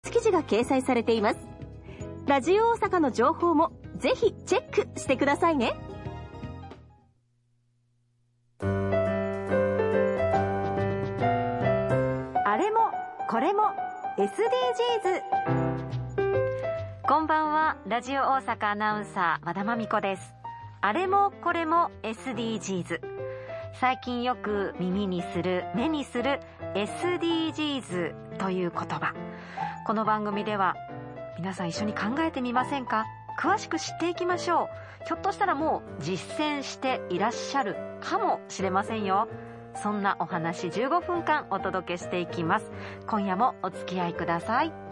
記事が掲載されています。ラジオ大阪の情報もぜひチェックしてくださいね。あれもこれも SDGs。 こんばんは、ラジオ大阪アナウンサー和田真美子です。あれもこれも SDGs。 最近よく耳にする目にする SDGs という言葉、この番組では皆さん一緒に考えてみませんか。詳しく知っていきましょう。ひょっとしたらもう実践していらっしゃるかもしれませんよ。そんなお話15分間お届けしていきます。今夜もお付き合いください。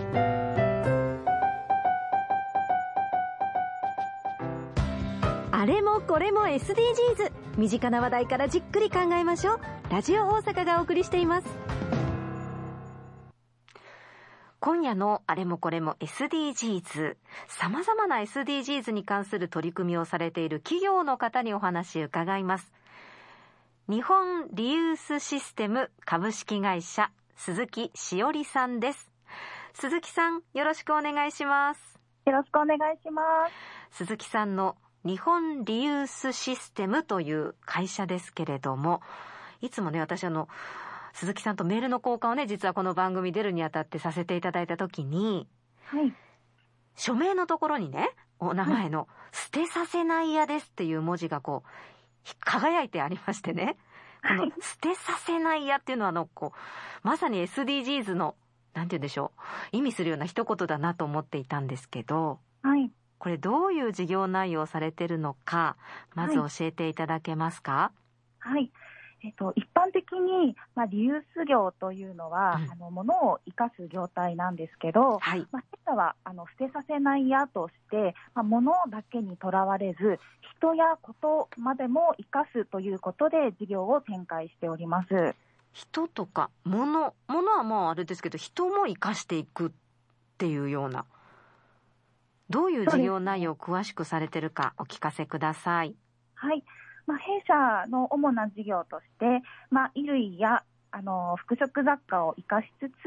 あれもこれも SDGs。 身近な話題からじっくり考えましょう。ラジオ大阪がお送りしています。今夜のあれもこれも SDGs、 様々な SDGs に関する取り組みをされている企業の方にお話を伺います。日本リユースシステム株式会社鈴木しおりさんです。鈴木さん、よろしくお願いします。 よろしくお願いします。 鈴木さんの日本リユースシステムという会社ですけれども、いつもね、私鈴木さんとメールの交換をね、実はこの番組出るにあたってさせていただいたときに、 はい、 署名のところにね、お名前の捨てさせない屋ですっていう文字がこう輝いてありましてね、この捨てさせない屋っていうのはまさに SDGs のなんて言うんでしょう、意味するような一言だなと思っていたんですけど、 はい、 これどういう事業内容をされているのか、まず教えていただけますか？ はい、一般的に、リユース業というのは、物を生かす業態なんですけど、 はい、 弊社は捨てさせない屋として、物だけにとらわれず人やことまでも生かすということで事業を展開しております。 人とか物はもうあれですけど、人も生かしていくっていうような、どういう事業内容を詳しくされているかお聞かせください。 はい、弊社の主な事業として、衣類や服飾雑貨を生かしつつ、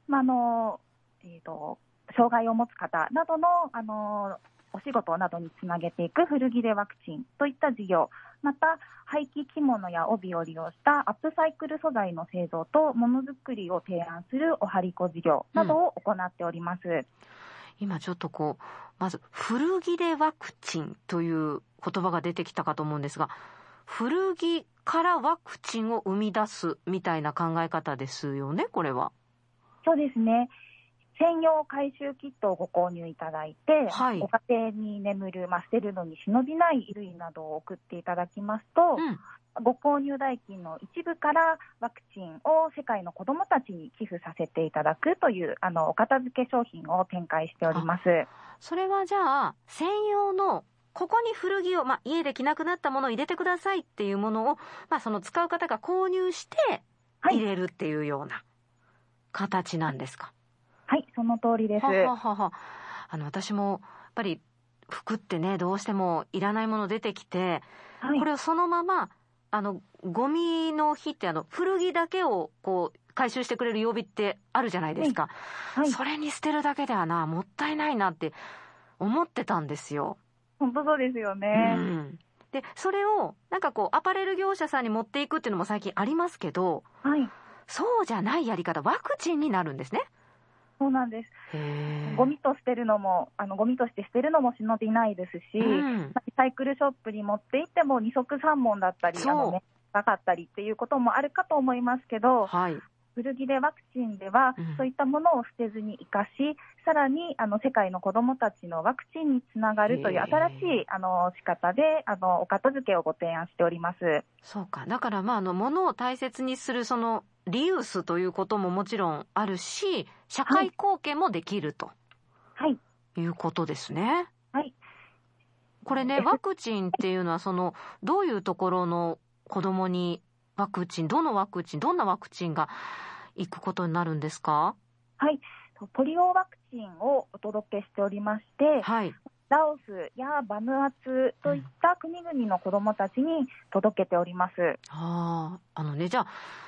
障害を持つ方などの、お仕事などにつなげていく古着でワクチンといった事業、また廃棄着物や帯を利用したアップサイクル素材の製造とものづくりを提案するおはりこ事業などを行っております。 今ちょっとまず古着でワクチンという言葉が出てきたかと思うんですが、古着からワクチンを生み出すみたいな考え方ですよね、これは。 そうですね。専用回収キットをご購入いただいて、 はい、 ご家庭に眠る、捨てるのに忍びない衣類などを送っていただきますと、ご購入代金の一部からワクチンを世界の子どもたちに寄付させていただくというお片付け商品を展開しております。 それはじゃあ専用のここに古着を、家で着なくなったものを入れてくださいっていうものを、その使う方が購入して入れるっていうような形なんですか？ はい、その通りです。 私もやっぱり服ってね、どうしてもいらないもの出てきて、これをそのままゴミの日って古着だけを回収してくれる曜日ってあるじゃないですか、それに捨てるだけではもったいないなって思ってたんですよ。 本当そうですよね。 でそれをアパレル業者さんに持っていくっていうのも最近ありますけど、そうじゃないやり方、ワクチンになるんですね。 そうなんです。ゴミとして捨てるのも忍びないですし、リサイクルショップに持って行っても二足三門だったりなかったりっていうこともあるかと思いますけど、古着でワクチンでは、そういったものを捨てずに生かし、さらに世界の子どもたちのワクチンにつながるという新しい仕方でお片付けをご提案しております。 そうか、だから物を大切にするそのリユースということももちろんあるし、社会貢献もできると、いうことですね。これね、ワクチンっていうのはどういうところの子どもにどんなワクチンが行くことになるんですか？ ポリオワクチンをお届けしておりまして、ラオスやバヌアツといった国々の子どもたちに届けております。 じゃあ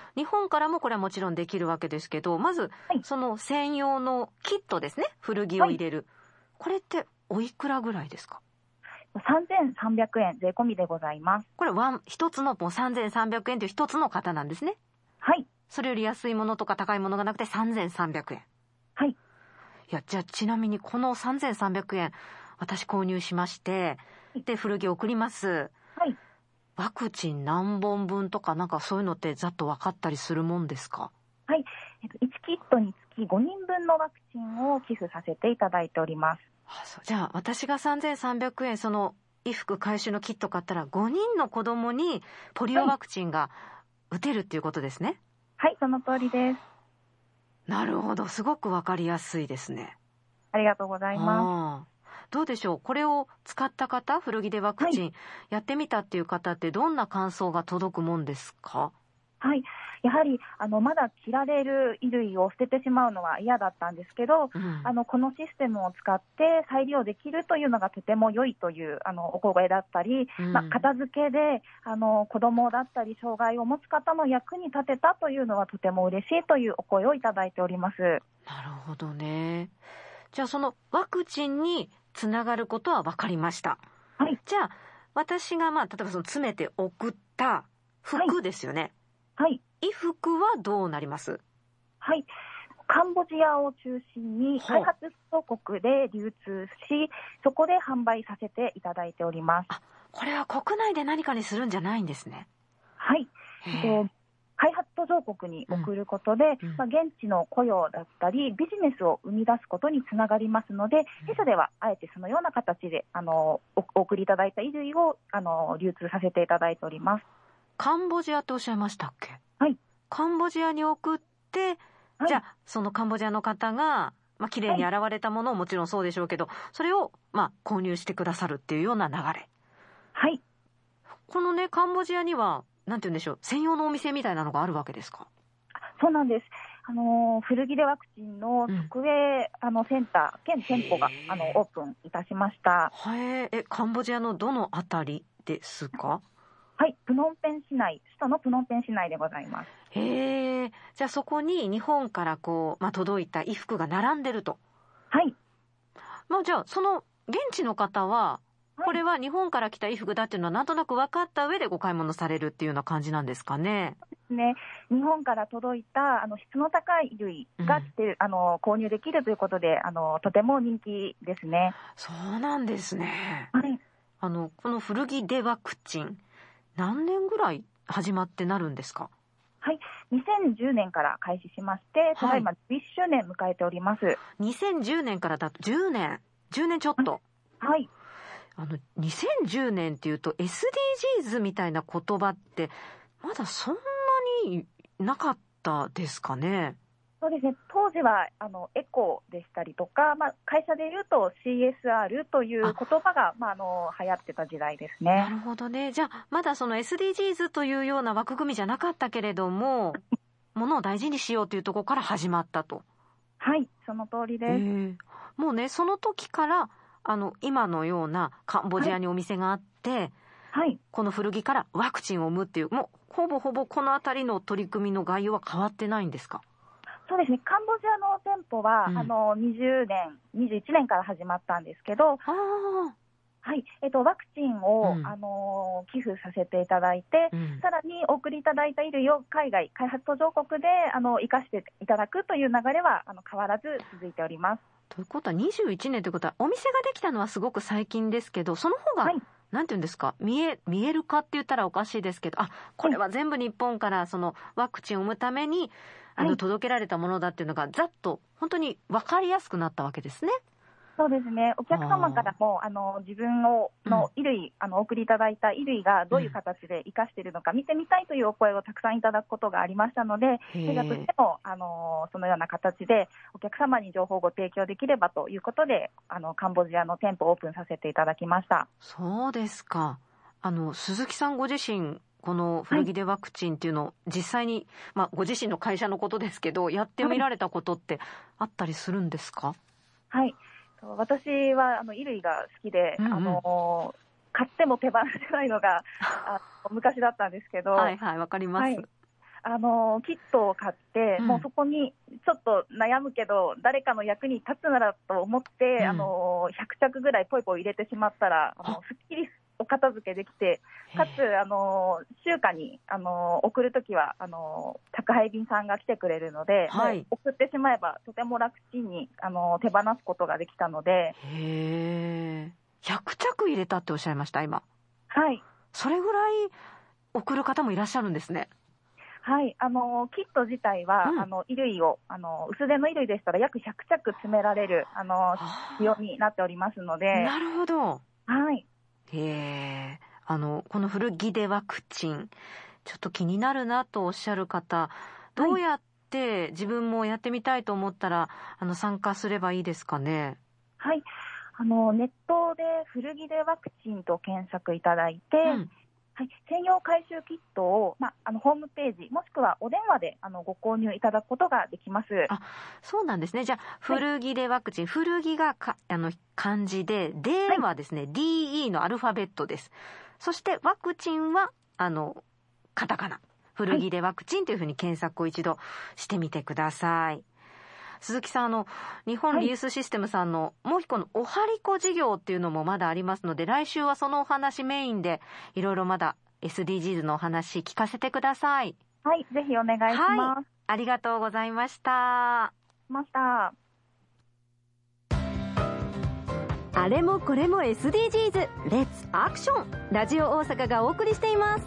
日本からもこれはもちろんできるわけですけど、まず、その専用のキットですね、古着を入れる。これっておいくらぐらいですか ？3300円税込みでございます。 これ一つのもう3300円という一つの型なんですね。 はい。 それより安いものとか高いものがなくて3300円。 はい。 いや、じゃあちなみにこの3300円、私購入しまして、で、古着を送ります。 はい。 ワクチン何本分とかなんかそういうのってざっと分かったりするもんですか？ はい。1キットにつき5人分のワクチンを寄付させていただいております。 じゃあ私が3300円その衣服回収のキット買ったら5人の子供にポリオワクチンが打てるっていうことですね。 はい、その通りです。 なるほど、すごくわかりやすいですね。 ありがとうございます。 どうでしょう、これを使った方、古着でワクチンやってみたっていう方ってどんな感想が届くもんですか？ はい、やはりまだ着られる衣類を捨ててしまうのは嫌だったんですけど、このシステムを使って再利用できるというのがとても良いというお声だったり、片付けで子供だったり障害を持つ方の役に立てたというのはとても嬉しいというお声をいただいております。なるほどね。じゃあそのワクチンにつながることは分かりました。 はい。 じゃあ私が例えばその詰めて送った服ですよね。 はい。 衣服はどうなります？ はい。カンボジアを中心に開発途上国で流通し、そこで販売させていただいております。 これは国内で何かにするんじゃないんですね。 はい。開発途上国に送ることで、現地の雇用だったりビジネスを生み出すことにつながりますので、弊社ではあえてそのような形でお送りいただいた衣類を流通させていただいております。 カンボジアとおっしゃいましたっけ？ はい。 カンボジアに送って、じゃあそのカンボジアの方が綺麗に洗われたものももちろんそうでしょうけど、それを購入してくださるっていうような流れ。 はい。 このね、カンボジアにはなんて言うんでしょう、専用のお店みたいなのがあるわけですか？ そうなんです。古着でワクチンの特営センター兼店舗がオープンいたしました。 カンボジアのどのあたりですか？ はい、プノンペン市内、首都のプノンペン市内でございます。 じゃあそこに日本から届いた衣服が並んでると。 はい。 じゃあその現地の方は、これは日本から来た衣服だっていうのはなんとなく分かった上でご買い物されるっていうような感じなんですかね。 そうですね。日本から届いた質の高い衣類が購入できるということでとても人気ですね。 そうなんですね。 はい。 この古着でワクチン何年ぐらい始まってなるんですか？ はい、2010年から開始しまして、ただいま11周年迎えております。 2010年からだと10年ちょっと。 はい。 2010年っていうと SDGs みたいな言葉ってまだそんなになかったですかね。 そうですね。当時はエコでしたりとか、会社でいうと CSR という言葉が流行ってた時代ですね。 なるほどね。じゃあまだその SDGs というような枠組みじゃなかったけれども、物を大事にしようというところから始まったと。 はい、その通りです。 もうね、その時から今のようなカンボジアにお店があって、 はい、 この古着からワクチンを生むっていう、もうほぼほぼこのあたりの取り組みの概要は変わってないんですか？ そうですね。カンボジアの店舗は、20年、21年から始まったんですけど、はい、ワクチンを、寄付させていただいて、さらにお送りいただいた衣類を海外、開発途上国で生かしていただくという流れは変わらず続いております。 ということは21年ということは、お店ができたのはすごく最近ですけど、その方が、なんていうんですか、見えるかって言ったらおかしいですけど、これは全部日本からそのワクチンを生むために届けられたものだっていうのがざっと本当に分かりやすくなったわけですね。 そうですね。お客様からも自分の衣類、お送りいただいた衣類がどういう形で生かしているのか見てみたいというお声をたくさんいただくことがありましたので、弊社としてもそのような形でお客様に情報をご提供できればということでカンボジアの店舗をオープンさせていただきました。 そうですか。鈴木さんご自身この古着でワクチンっていうのを実際に、ご自身の会社のことですけどやってみられたことってあったりするんですか？ はい、私は衣類が好きで、買っても手放せないのが昔だったんですけど、 はいはい、わかります。 キットを買って、もうそこにちょっと悩むけど誰かの役に立つならと思って、100着ぐらいポイポイ入れてしまったらすっきりお片付けできて、かつ集荷に送るときは宅配便さんが来てくれるので、もう送ってしまえばとても楽ちんに手放すことができたので。 へー、100着入れたっておっしゃいました今。 はい。 それぐらい送る方もいらっしゃるんですね。 はい、キット自体は、衣類を薄手の衣類でしたら約100着詰められる仕様になっておりますので。 なるほど。 はい。 へー、この古着でワクチンちょっと気になるなとおっしゃる方、どうやって自分もやってみたいと思ったら参加すればいいですかね。 はい、ネットで古着でワクチンと検索いただいて、はい、専用回収キットを、ホームページもしくはお電話でご購入いただくことができます。 あ、そうなんですね。じゃあ古着でワクチン、古着が漢字で、ではですね、DE のアルファベットです。そしてワクチンはカタカナ、古着でワクチンというふうに検索を一度してみてください。鈴木さん、日本リユースシステムさんのもう一個のおはりこ事業っていうのもまだありますので、来週はそのお話メインでいろいろまだ SDGs のお話聞かせてください。 はい、ぜひお願いします。 ありがとうございました。あれもこれも SDGs レッツアクション、ラジオ大阪がお送りしています。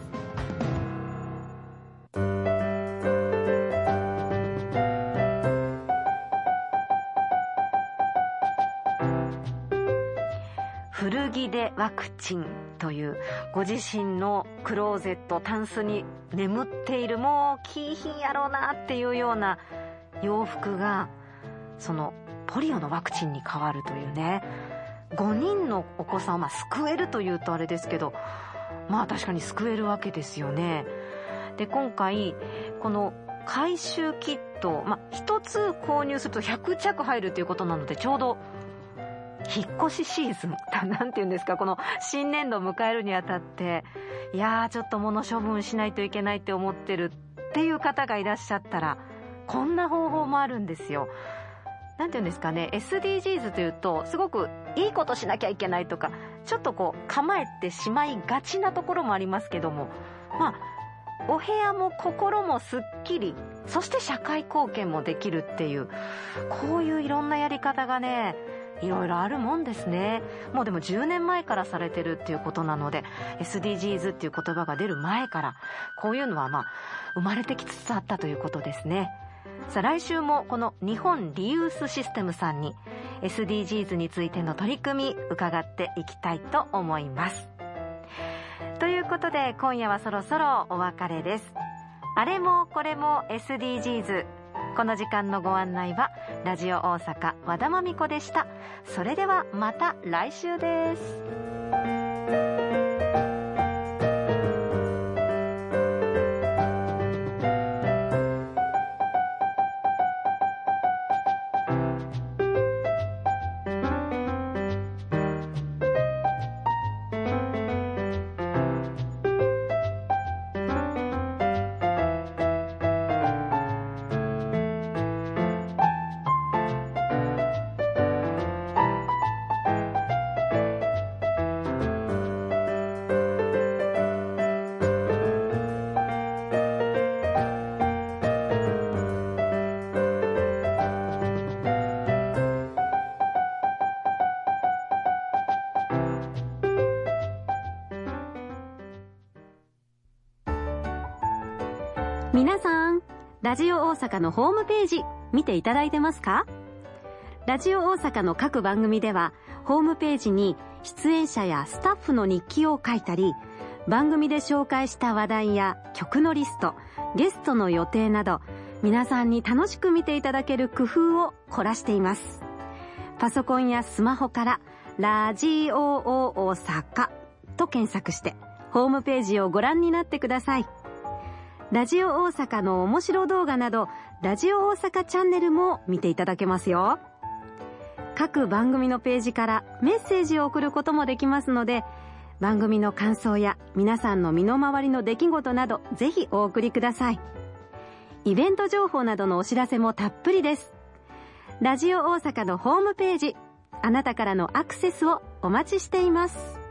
古着でワクチンというご自身のクローゼット、タンスに眠っている、もう着いひんやろうなっていうような洋服がそのポリオのワクチンに変わるというね、5人のお子さんを救えるというとあれですけど、確かに救えるわけですよね。で、今回この回収キット、一つ購入すると100着入るということなので、ちょうど引っ越しシーズンなんていうんですか、この新年度を迎えるにあたって、ちょっと物処分しないといけないって思ってるっていう方がいらっしゃったら、こんな方法もあるんですよ。なんていうんですかね、 SDGs というとすごくいいことしなきゃいけないとか、ちょっと構えてしまいがちなところもありますけども、お部屋も心もすっきり、そして社会貢献もできるっていう、こういういろんなやり方がね、いろいろあるもんですね。もうでも10年前からされてるっていうことなので、 SDGs っていう言葉が出る前からこういうのは生まれてきつつあったということですね。さあ、来週もこの日本リユースシステムさんに SDGs についての取り組み伺っていきたいと思います。ということで今夜はそろそろお別れです。あれもこれも SDGs、この時間のご案内はラジオ大阪和田真美子でした。それではまた来週です。皆さん、ラジオ大阪のホームページ見ていただいてますか？ラジオ大阪の各番組ではホームページに出演者やスタッフの日記を書いたり、番組で紹介した話題や曲のリスト、ゲストの予定など、皆さんに楽しく見ていただける工夫を凝らしています。パソコンやスマホからラジオ大阪と検索してホームページをご覧になってください。ラジオ大阪の面白動画など、ラジオ大阪チャンネルも見ていただけますよ。各番組のページからメッセージを送ることもできますので、番組の感想や皆さんの身の回りの出来事など、ぜひお送りください。 イベント情報などのお知らせもたっぷりです。ラジオ大阪のホームページ、あなたからのアクセスをお待ちしています。